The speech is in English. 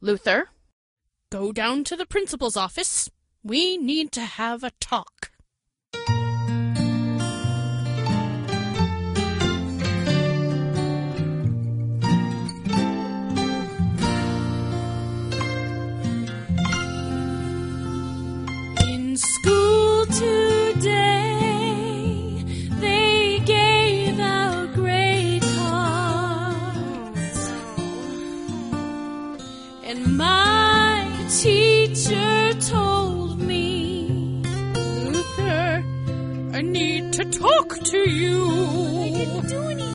Luther, go down to the principal's office. We need to have a talk. In school today, they gave out grade cards, and my teacher told me, Luther, I need to talk to you.